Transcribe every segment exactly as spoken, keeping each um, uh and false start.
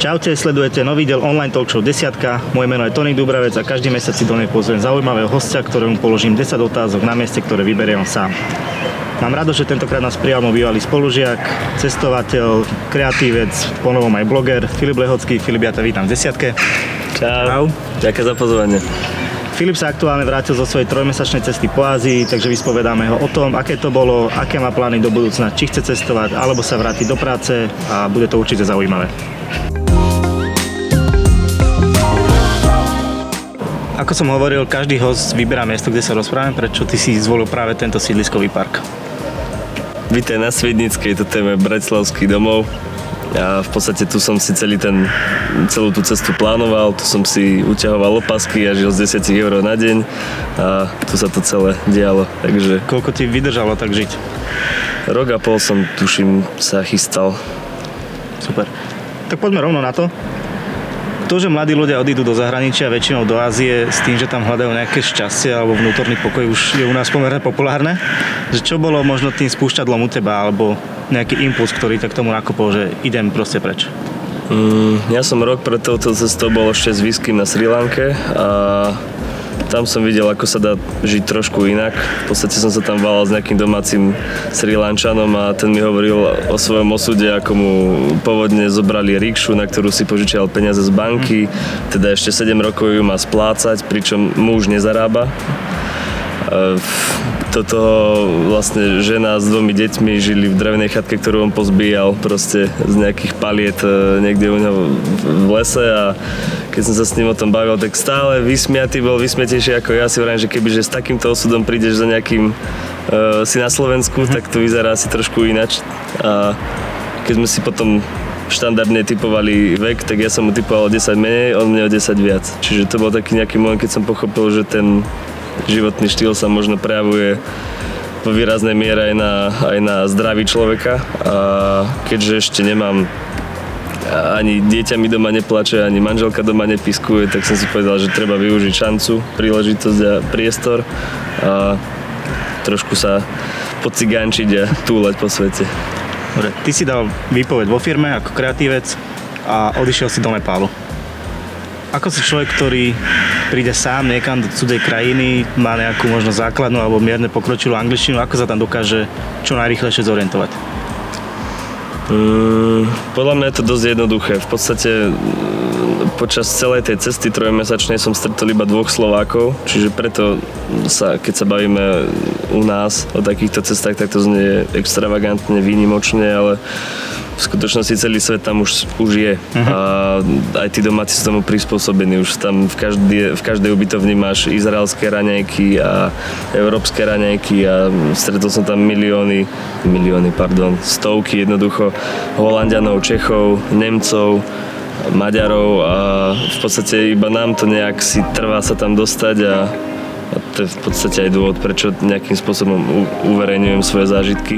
Čaute, sledujete nový diel online talk show Desiatka. Moje meno je Tony Dubravec a každý mesiac si do nej pozvem zaujímavého hostia, ktorému položím desať otázok na mieste, ktoré vyberie on sám. Mám rado, že tentokrát nás prijal môj bývalý spolužiak, cestovateľ, kreatívec, ponovom aj bloger Filip Lehocký. Filip, ja ťa vítam v Desiatke. Čau. Ďakujem za pozvanie. Filip sa aktuálne vrátil zo svojej trojmesačnej cesty po Ázii, takže vyspovedáme ho o tom, aké to bolo, aké má plány do budúcna, či chce cestovať, alebo sa vrátiť do práce a bude to určite zaujímavé. Ako som hovoril, každý host vyberá miesto, kde sa rozprávame. Prečo ty si zvolil práve tento sídliskový park? Vítaj na Sviednickej, toto je môj bratislavský domov. Ja v podstate tu som si celý ten, celú tú cestu plánoval, tu som si uťahoval opasky a žil z desať eur na deň a tu sa to celé dialo, takže... Koľko ti vydržalo tak žiť? Rok a pol som, tuším, sa chystal. Super. Tak poďme rovno na to. To, že mladí ľudia odídu do zahraničia, väčšinou do Ázie, s tým, že tam hľadajú nejaké šťastie alebo vnútorný pokoj, už je u nás pomerne populárne. Že čo bolo možno tým spúšťadlom u teba, alebo nejaký impuls, ktorý tak tomu nakopol, že idem proste preč? Mm, ja som rok pred touto cestou bol ešte s výskym na Srí Lanke a tam som videl, ako sa dá žiť trošku inak. V podstate som sa tam valal s nejakým domácim Srí Lančanom a ten mi hovoril o svojom osude, ako mu pôvodne zobrali rikšu, na ktorú si požičial peniaze z banky, teda ešte sedem rokov ju má splácať, pričom muž nezarába. Toto vlastne žena s dvomi deťmi žili v drevenej chatke, ktorú on pozbíjal proste z nejakých paliet niekde u neho v lese a keď som sa s ním o tom bavil, tak stále vysmiatý bol, vysmiatejší ako ja. Si hovorím, že kebyže s takýmto osudom prídeš za nejakým uh, si na Slovensku, tak to vyzerá asi trošku inač. A keď sme si potom štandardne typovali vek, tak ja som mu typoval o desať menej, on mne o desať viac. Čiže to bol taký nejaký moment, keď som pochopil, že ten životný štýl sa možno prejavuje vo výraznej miere aj na, aj na zdraví človeka. A keďže ešte nemám ani dieťa mi doma neplače, ani manželka doma nepiskuje, tak som si povedal, že treba využiť šancu, príležitosť a priestor a trošku sa pocigánčiť a túlať po svete. Dobre, ty si dal výpoveď vo firme ako kreatívec a odišiel si do Nepálu. Ako si človek, ktorý príde sám niekam do cudzej krajiny, má nejakú možno základnú alebo mierne pokročilú angličtinu, ako sa tam dokáže čo najrýchlejšie zorientovať? Mm, podľa mňa je to dosť jednoduché. V podstate počas celej tej cesty trojmesačnej som stretol iba dvoch Slovákov, čiže preto sa, keď sa bavíme u nás o takýchto cestách, tak to znie extravagantne, výnimočne, ale v skutočnosti celý svet tam už, už je. Uh-huh. A aj tí domáci sú tomu prispôsobení. Už tam v každej, v každej ubytovni máš izraelské raňajky a európske raňajky a stretol som tam milióny, milióny, pardon, stovky jednoducho Holanďanov, Čechov, Nemcov, Maďarov a v podstate iba nám to nejak si trvá sa tam dostať a, a to je v podstate aj dôvod, prečo nejakým spôsobom u, uverejňujem svoje zážitky.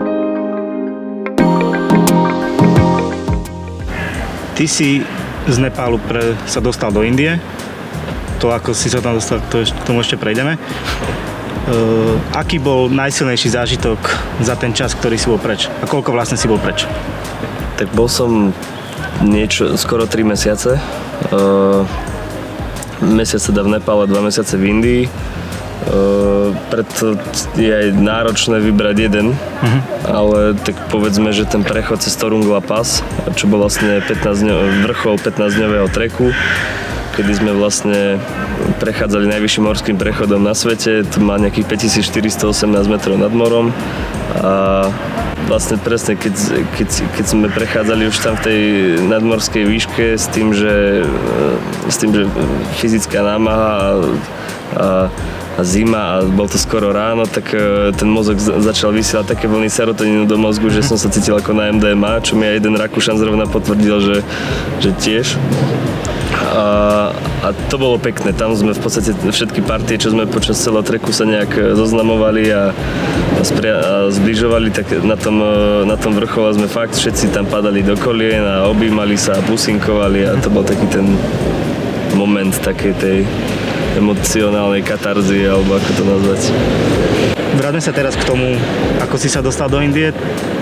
Ty si z Nepálu pre, sa dostal do Indie. To, ako si sa tam dostal, to ešte, tomu ešte prejdeme. Uh, aký bol najsilnejší zážitok za ten čas, ktorý si bol preč? A koľko vlastne si bol preč? Tak bol som niečo, skoro tri mesiace. Uh, mesiac teda v Nepále, dva mesiace v Indii. Uh, preto je aj náročné vybrať jeden, uh-huh. ale tak povedzme, že ten prechod cez Torungla Pass, čo bol vlastne pätnásť dňov, vrchol pätnásťdňového treku, kedy sme vlastne prechádzali najvyšším morským prechodom na svete, to má nejakých päťtisícštyristoosemnásť metrov nad morom a vlastne presne keď, keď, keď sme prechádzali už tam v tej nadmorskej výške s tým, že, s tým, že fyzická námaha a, a a zima a bol to skoro ráno, tak ten mozog začal vysielať také vlny serotonínu do mozgu, že som sa cítil ako na em dé em á, čo mi aj jeden Rakúšan zrovna potvrdil, že, že tiež. A, a to bolo pekné, tam sme v podstate všetky partie, čo sme počas celého treku sa nejak zoznamovali a, a, spria, a zbližovali, tak na tom, na tom vrchole sme fakt všetci tam padali do kolien a objímali sa a pusinkovali a to bol taký ten moment takej tej emocionálnej katarzy, alebo ako to nazvať. Vráťme sa teraz k tomu, ako si sa dostal do Indie.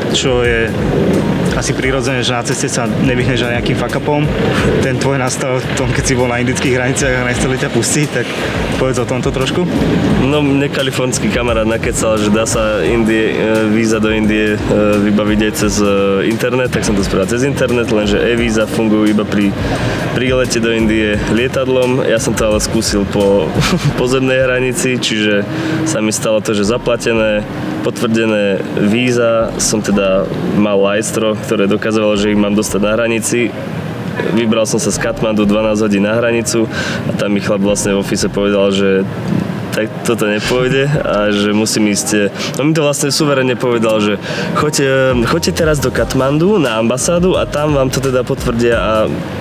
čo je asi prirodzené, že na ceste sa nevyhneš na nejakým fuck-upom. Ten tvoj nastal v tom, keď si bol na indických hraniciach a nechceli ťa pustiť, tak povedz o tomto trošku. No, mne kalifornský kamarát nakecal, že dá sa Indie, víza do Indie vybaviť aj cez internet, tak som to spravil cez internet, lenže e-víza fungujú iba pri prílete do Indie lietadlom. Ja som to ale skúsil po pozemnej hranici, čiže sa mi stalo to, že zaplatené, potvrdené víza, som teda mal lajstro, ktoré dokazovalo, že ich mám dostať na hranici. Vybral som sa z Katmandu dvanásť hodín na hranicu a tam mi chlap vlastne v office povedal, že tak toto nepôjde a že musím ísť. On mi to vlastne suverene povedal, že choďte, choďte teraz do Katmandu na ambasádu a tam vám to teda potvrdia a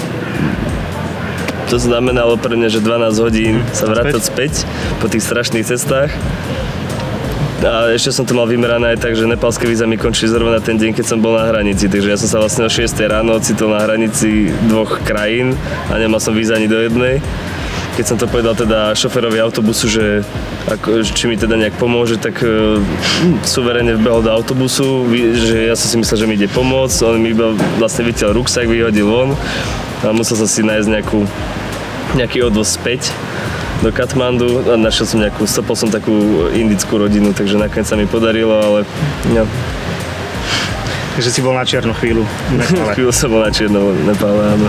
to znamenalo pre mňa, že dvanásť hodín sa vrácať späť po tých strašných cestách. A ešte som to mal vymerané aj tak, že nepálske víza mi končí zrovna ten deň, keď som bol na hranici. Takže ja som sa vlastne o šiestej ráno ocitol na hranici dvoch krajín a nemal som víza ani do jednej. Keď som to povedal teda šoférovi autobusu, že ako, či mi teda nejak pomôže, tak uh, suverene vbehol do autobusu, že ja som si myslel, že mi ide pomôcť. On mi iba vlastne vytiaľ ruksak, vyhodil von a musel som si nájsť nejakú, nejaký odvoz späť do Katmandu a našiel som nejakú, stopol som takú indickú rodinu, takže nakoniec sa mi podarilo, ale no. Takže si bol na čiernu chvíľu v Nepále. Chvíľu som bol na čiernu v Nepále, áno.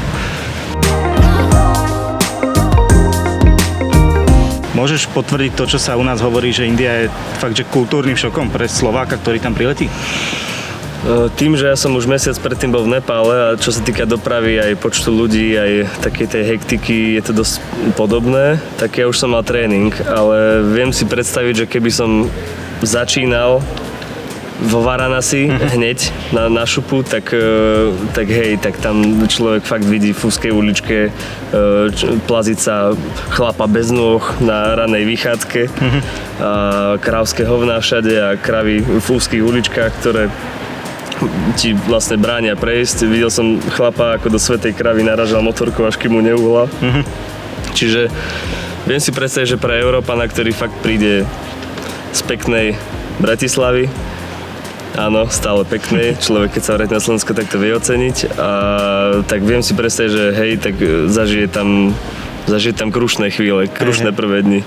Môžeš potvrdiť to, čo sa u nás hovorí, že India je fakt, že kultúrnym šokom pre Slováka, ktorý tam priletí? Tým, že ja som už mesiac predtým bol v Nepále a čo sa týka dopravy, aj počtu ľudí, aj takej tej hektiky, je to dosť podobné, tak ja už som mal tréning, ale viem si predstaviť, že keby som začínal vo Varanasi hneď na, na šupu, tak, tak hej, tak tam človek fakt vidí v úzkej uličke plaziť sa chlapa bez nôh na ranej vychádzke a krávské hovná všade a kravy v úzkých uličkách, ktoré ti vlastne bránia prejsť. Videl som chlapa, ako do svätej kravy naražal motorkou, až kým mu neuhla. Mm-hmm. Čiže viem si predstaviť, že pre Európana, ktorý fakt príde z peknej Bratislavy, áno, stále peknej, človek keď sa vráti na Slovensko, tak to vie oceniť, a tak viem si predstaviť, že hej, tak zažije tam, zažije tam krušné chvíle, krušné prvé dni.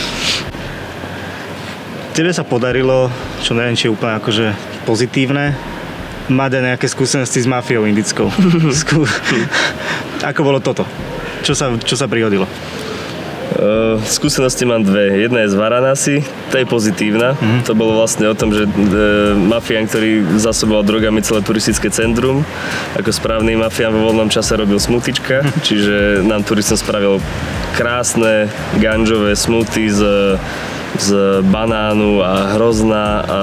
Tebe sa podarilo, čo neviem, či je úplne akože pozitívne, mať aj nejaké skúsenosti s mafiou indickou. Skú... Ako bolo toto? Čo sa, čo sa prihodilo? Uh, skúsenosti mám dve. Jedna je z Varanasi, to je pozitívna. Mm-hmm. To bolo vlastne o tom, že uh, mafián, ktorý zásoboval drogami celé turistické centrum, ako správny mafián vo voľnom čase robil smutička, mm-hmm. čiže nám turistom spravil krásne ganžové smuty z, z banánu a hrozna a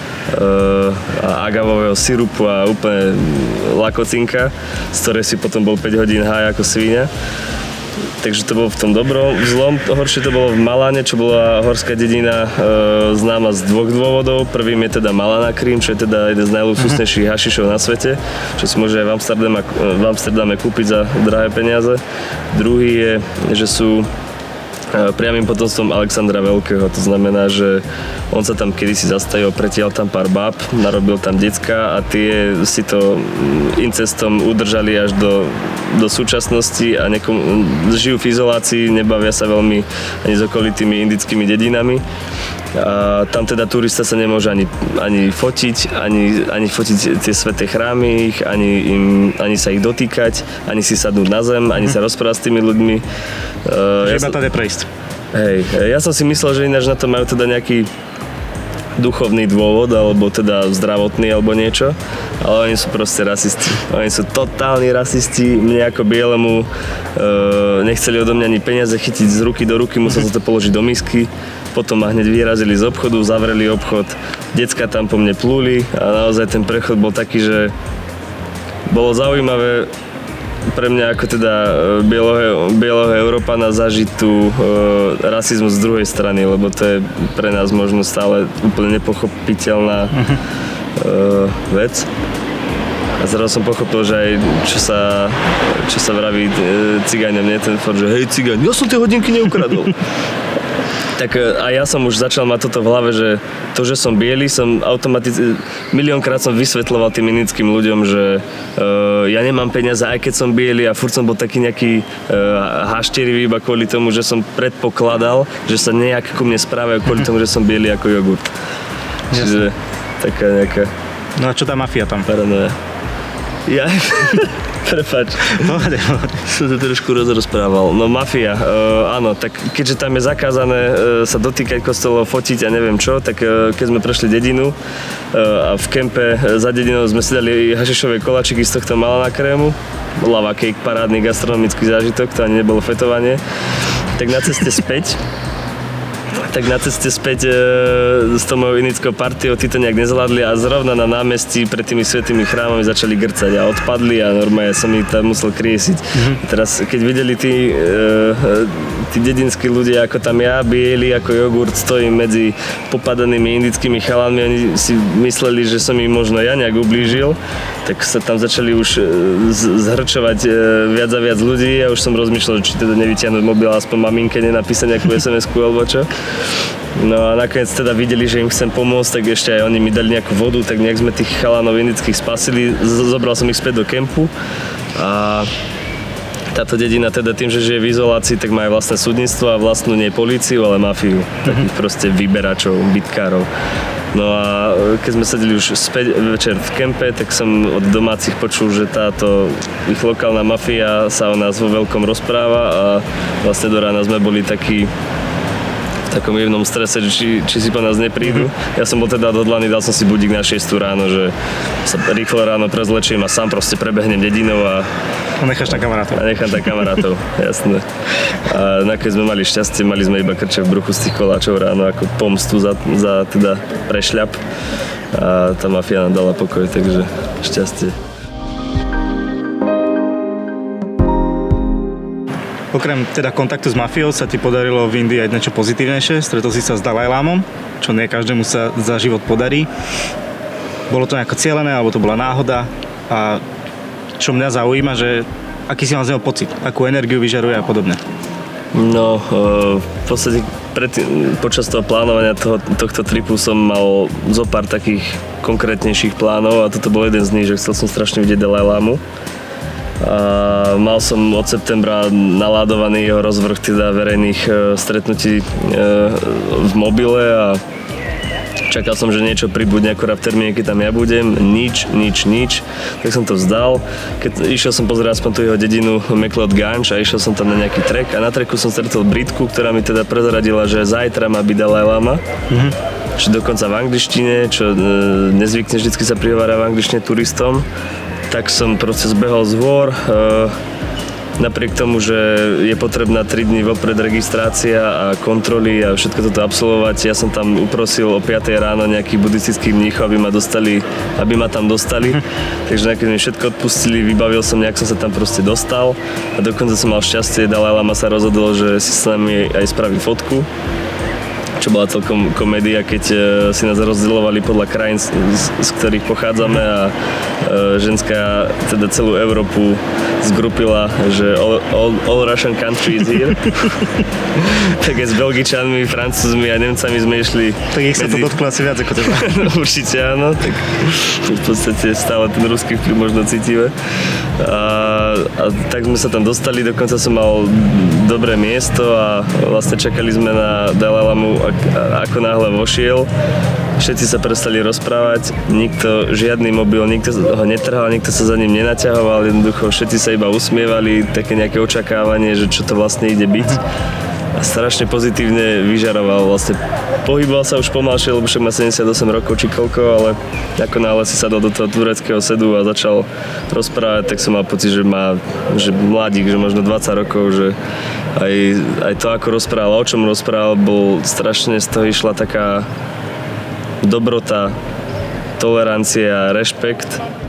a agavového sirupu a úplne lakocinka, z ktorej si potom bol päť hodín haj ako svíňa. Takže to bolo v tom dobrom. V zlom, horšie to bolo v Malane, čo bola horská dedina e, známa z dvoch dôvodov. Prvým je teda Malana Cream, čo je teda jeden z najluxusnejších hašišov na svete, čo si môže aj v Amsterdame, v Amsterdame kúpiť za drahé peniaze. Druhý je, že sú priamym potomstvom Alexandra Veľkého. To znamená, že on sa tam kedysi zastavil, pretiaľ tam pár báb, narobil tam decka a tie si to incestom udržali až do, do súčasnosti a nekom, žijú v izolácii, nebavia sa veľmi ani s okolitými indickými dedinami. A tam teda turista sa nemôže ani, ani fotiť, ani, ani fotiť tie sväté chrámy, ani, im, ani sa ich dotýkať, ani si sadnúť na zem, ani sa rozprávať s tými ľuďmi. Uh, že ja iba tady prejsť. Hej, ja som si myslel, že ináč na to majú teda nejaký duchovný dôvod, alebo teda zdravotný, alebo niečo, ale oni sú proste rasisti. Oni sú totálni rasisti. Mne ako bielemu e, nechceli odo mňa ani peniaze chytiť z ruky do ruky, musel sa to položiť do misky. Potom ma hneď vyrazili z obchodu, zavreli obchod, decka tam po mne plúli a naozaj ten prechod bol taký, že bolo zaujímavé pre mňa ako teda bieloho, bieloho Európana zažiť tú e, rasizmus z druhej strany, lebo to je pre nás možno stále úplne nepochopiteľná e, vec. A zrazu som pochopil, že aj čo sa, čo sa vraví e, cigáňom, nie ten fakt, že hej cigáň, ja som tie hodinky neukradol. tak a ja som už začal mať toto v hlave, že to, že som biely, som automaticky, miliónkrát som vysvetľoval tým indickým ľuďom, že uh, ja nemám peniaze, aj keď som biely a furt som bol taký nejaký uh, hašterivý iba kvôli tomu, že som predpokladal, že sa nejak ku mne správajú kvôli tomu, že som biely ako jogurt. Čiže taká nejaká... No a čo tá mafia tam? Paranoja. Ja... Prepáč, som to trošku rozprával. No mafia, uh, áno, tak keďže tam je zakázané uh, sa dotýkať kostolov, fotiť a neviem čo, tak uh, keď sme prešli dedinu uh, a v kempe uh, za dedinou sme si dali hašišové koláčiky z tohto malana krému, lava cake, parádny gastronomický zážitok, to ani nebolo fetovanie, tak na ceste späť tak na ceste späť e, s tou mojou indickou partiou tí to nejak nezvládli a zrovna na námestí pred tými svätými chrámami začali grcať a odpadli a normálne som ich tam musel kriesiť. Mm-hmm. Teraz keď videli tí, e, tí dedinskí ľudia ako tam ja, bieli ako jogurt, stojím medzi popadanými indickými chalanmi, oni si mysleli, že som im možno ja nejak ublížil, tak sa tam začali už zhrčovať e, viac a viac ľudí a už som rozmýšľal, či teda nevytiahnuť mobil a aspoň maminke nenapísať nejakú es em esku alebo čo. No a nakoniec teda videli, že im chcem pomôcť, tak ešte aj oni mi dali nejakú vodu, tak nejak sme tých chalanov indických spasili, zobral som ich späť do kempu a táto dedina teda tým, že žije v izolácii, tak má aj vlastné súdnictvo a vlastnú nie políciu, ale mafiu, takých proste vyberačov, bitkárov. No a keď sme sedeli už späť večer v kempe, tak som od domácich počul, že táto ich lokálna mafia sa o nás vo veľkom rozpráva a vlastne do rána sme boli takí v takom jemnom strese, či, či si po nás neprídu. Ja som bol teda odhodlaný, dal som si budík na šiestu ráno, že sa rýchlo ráno prezlečím a sám proste prebehnem dedinou a A necháš na kamarátov. A nechám tak kamarátov, jasné. A nakoniec sme mali šťastie, mali sme iba krče v bruchu z tých koláčov ráno ako pomstu za, za teda prešľap. A tá mafia nám dala pokoj, takže šťastie. Okrem teda kontaktu s mafiou sa ti podarilo v Indii aj niečo pozitívnejšie. Stretol si sa s Dalajlámom, čo nie každému sa za život podarí. Bolo to nejako cielené, alebo to bola náhoda? A čo mňa zaujíma, že aký si mal z neho pocit, akú energiu vyžaruje a podobne. No, v podstate pred, počas toho plánovania toho, tohto tripu som mal zo pár takých konkrétnejších plánov a toto bol jeden z nich, že chcel som strašne vidieť Dalajlámu. A mal som od septembra naládovaný jeho rozvrh teda verejných stretnutí v mobile a čakal som, že niečo pribudne akorát v termíne, keď tam ja budem. Nič, nič, nič. Tak som to vzdal. Keď išiel som pozrieť aspoň tú jeho dedinu McLeod Ganj a išiel som tam na nejaký trek a na treku som stretol Britku, ktorá mi teda prezradila, že zajtra má byť Dalajláma. Mm-hmm. Čiže dokonca v angličtine, čo nezvykne vždycky sa prihovára v angličtine turistom. Tak som proste zbehol z hôr. Napriek tomu, že je potrebná tri dni vopred registrácia a kontroly a všetko toto absolvovať, ja som tam uprosil o piatej ráno nejakých buddhistických mníchov, aby ma dostali, aby ma tam dostali. Takže nakoniec mi všetko odpustili, vybavil som, nejak som sa tam proste dostal a dokonca som mal šťastie, Dalajláma sa rozhodol, že si s nami aj spraví fotku, čo bola celkom komédia, keď uh, si nás rozdeľovali podľa krajín, z, z ktorých pochádzame a uh, ženská teda celú Európu zgrupila, že all, all, all Russian country is here. Tak aj s Belgičanmi, Francúzmi a Nemcami sme išli. Tak ich sa medzi... to dotklo asi viac ako teba. Určite áno, tak v podstate stále ten ruský vplyv možno cítime. A, a tak sme sa tam dostali, dokonca som mal dobré miesto a vlastne čakali sme na Dalajlámu, ako náhle vošiel. Všetci sa prestali rozprávať, nikto, žiadny mobil, nikto ho netrhal, nikto sa za ním nenaťahoval, jednoducho všetci sa iba usmievali, také nejaké očakávanie, že čo to vlastne ide byť. A strašne pozitívne vyžaroval, vlastne pohyboval sa už pomalšie, lebo však má sedemdesiatosem rokov či koľko, ale ako náhle si sadol do toho tureckého sedu a začal rozprávať, tak som mal pocit, že má, že mladík, že možno dvadsať rokov, že aj, aj to, ako rozprával, o čom rozprával, bol strašne z toho išla taká dobrota, tolerancia a rešpekt.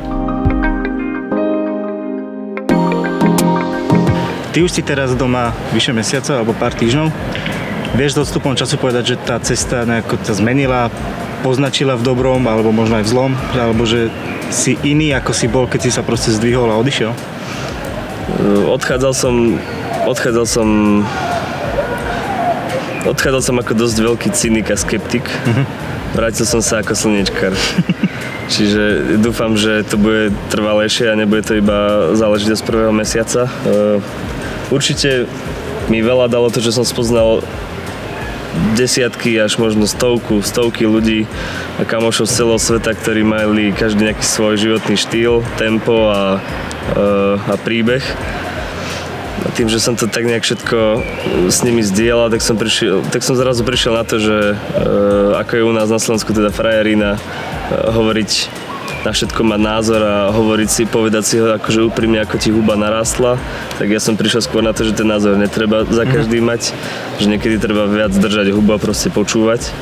Ty už si teraz doma vyše mesiaca alebo pár týždňov. Vieš s odstupom času povedať, že tá cesta nejako sa zmenila, poznačila v dobrom alebo možno aj v zlom? Alebo že si iný, ako si bol, keď si sa proste zdvihol a odišiel? Odchádzal som, odchádzal som odchádzal som ako dosť veľký cynik a skeptik. Uh-huh. Vrátil som sa ako slniečkar. Čiže dúfam, že to bude trvalejšie a nebude to iba záležitosť prvého mesiaca. Určite mi veľa dalo to, že som spoznal desiatky až možno stovku, stovky ľudí a kamošov z celého sveta, ktorí mali každý nejaký svoj životný štýl, tempo a, a príbeh. A tým, že som to tak nejak všetko s nimi zdieľal, tak som, prišiel, tak som zrazu prišiel na to, že ako je u nás na Slovensku teda frajerina hovoriť na všetko mať názor a hovoriť si, povedať si ho akože úprimne, ako ti huba narastla, tak ja som prišiel skôr na to, že ten názor netreba za každý mm. mať, že niekedy treba viac držať hubu a proste počúvať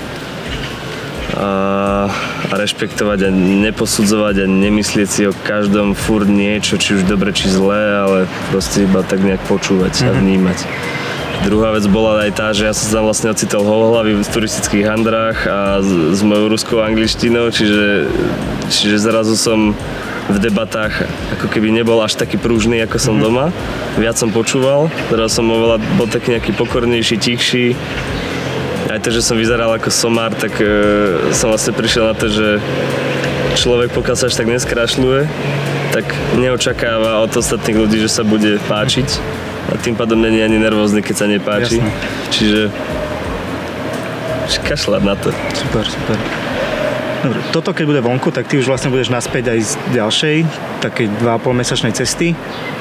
a, a rešpektovať a neposudzovať a nemyslieť si o každom furt niečo, či už dobre, či zlé, ale proste iba tak nejak počúvať mm. a vnímať. Druhá vec bola aj tá, že ja som sa tam vlastne ocitol holohlavý v turistických handrách a s, s mojou ruskou angličtinou, čiže, čiže zrazu som v debatách ako keby nebol až taký pružný, ako som doma. Viac som počúval, teraz som oveľa bol taký nejaký pokornejší, tichší. Aj to, že som vyzeral ako somár, tak e, som vlastne prišiel na to, že človek, pokiaľ sa až tak neskrašľuje, tak neočakáva od ostatných ľudí, že sa bude páčiť. A tým pádom není ani nervózny, keď sa nepáči. Jasne. Čiže kašľať na to. Super, super. Dobre, toto keď bude vonku, tak ty už vlastne budeš naspäť aj z ďalšej, takej dva a pol mesačnej cesty.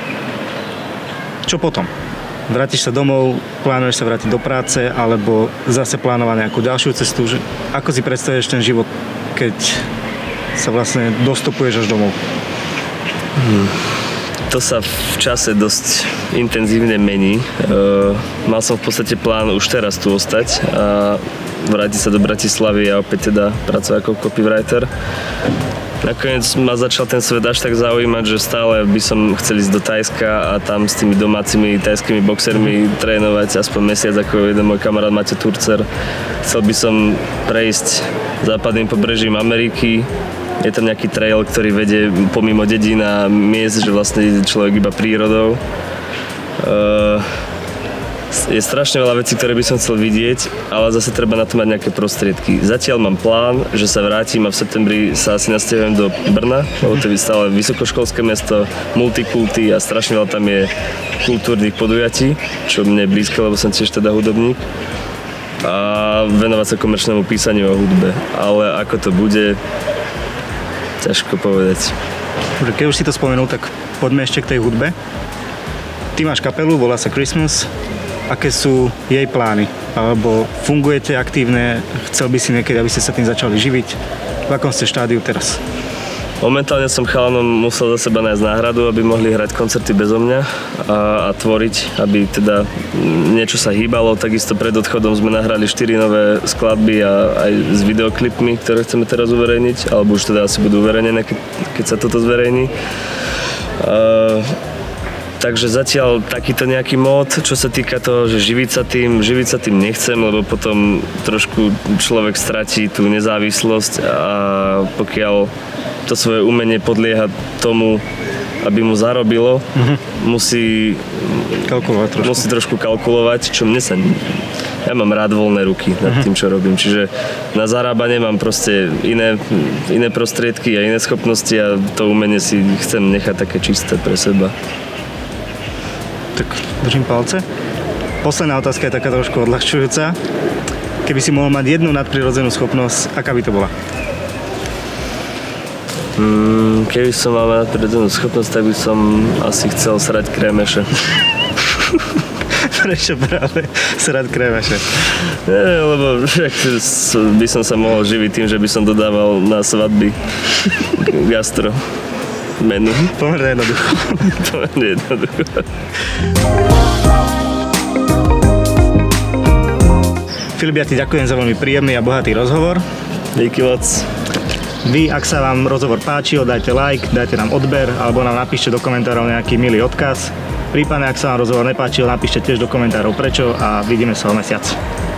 Čo potom? Vrátiš sa domov, plánuješ sa vrátiť do práce, alebo zase plánovať nejakú ďalšiu cestu? Že ako si predstavuješ ten život, keď sa vlastne dostupuješ až domov? Hmm. To sa v čase dosť intenzívne mení. E, mal som v podstate plán už teraz tu ostať a vrátiť sa do Bratislavy a opäť teda pracovať ako copywriter. Nakoniec ma začal ten svet až tak zaujímať, že stále by som chcel ísť do Thajska a tam s tými domácimi thajskými boxermi trénovať aspoň mesiac, ako jeden môj kamarát Maťo Turcer. Chcel by som prejsť západným pobrežím Ameriky. Je tam nejaký trail, ktorý vedie pomimo dedín a miest, že vlastne ide človek iba prírodou. Je strašne veľa vecí, ktoré by som chcel vidieť, ale zase treba na to mať nejaké prostriedky. Zatiaľ mám plán, že sa vrátim a v septembri sa asi nasťahujem do Brna, lebo to je stále vysokoškolské mesto, multikulty a strašne veľa tam je kultúrnych podujatí, čo mne je blízke, lebo som tiež teda hudobník. A venovať sa komerčnému písaniu o hudbe. Ale ako to bude, ťažko povedať. Keď už si to spomenul, tak poďme ešte k tej hudbe. Ty máš kapelu, volá sa Christmas. Aké sú jej plány? Alebo fungujete aktívne? Chcel by si niekedy, aby ste sa tým začali živiť? V akom ste štádiu teraz? Momentálne som chalanom musel za seba nájsť náhradu, aby mohli hrať koncerty bezo mňa a, a tvoriť, aby teda niečo sa hýbalo. Takisto pred odchodom sme nahrali štyri nové skladby a aj s videoklipmi, ktoré chceme teraz uverejniť, alebo už teda asi budú uverejnené, keď, keď sa toto zverejní. Uh, takže zatiaľ takýto nejaký mód, čo sa týka toho, že živiť sa tým, živiť sa tým nechcem, lebo potom trošku človek stratí tú nezávislosť a pokiaľ to svoje umenie podlieha tomu, aby mu zarobilo, mm-hmm. musí, kalkulovať trošku. musí trošku kalkulovať, čo mne sa... Ja mám rád voľné ruky nad mm-hmm. tým, čo robím, čiže na zarábanie mám proste iné, iné prostriedky a iné schopnosti a to umenie si chcem nechať také čisté pre seba. Tak držím palce. Posledná otázka je taká trošku odľahčujúca. Keby si mohol mať jednu nadprirodzenú schopnosť, aká by to bola? Mm, keby som mal nadprirodzenú schopnosť, tak by som asi chcel srať krémeše. Prečo práve srať krémeše? Nie, lebo však by som sa mohol živiť tým, že by som dodával na svadby gastro menu. Pomerne jednoducho. Pomerne jednoducho. Filip, ja ti ďakujem za veľmi príjemný a bohatý rozhovor. Díky moc. Vy, ak sa vám rozhovor páčil, dajte like, dajte nám odber alebo nám napíšte do komentárov nejaký milý odkaz. Prípadne, ak sa vám rozhovor nepáčil, napíšte tiež do komentárov prečo a vidíme sa o mesiac.